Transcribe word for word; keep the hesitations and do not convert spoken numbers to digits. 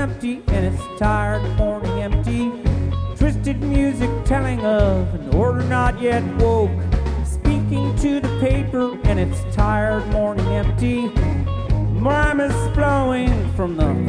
empty, and it's tired morning empty. Twisted music telling of an order not yet woke. Speaking to the paper, and it's tired morning empty. Rhyme is flowing from the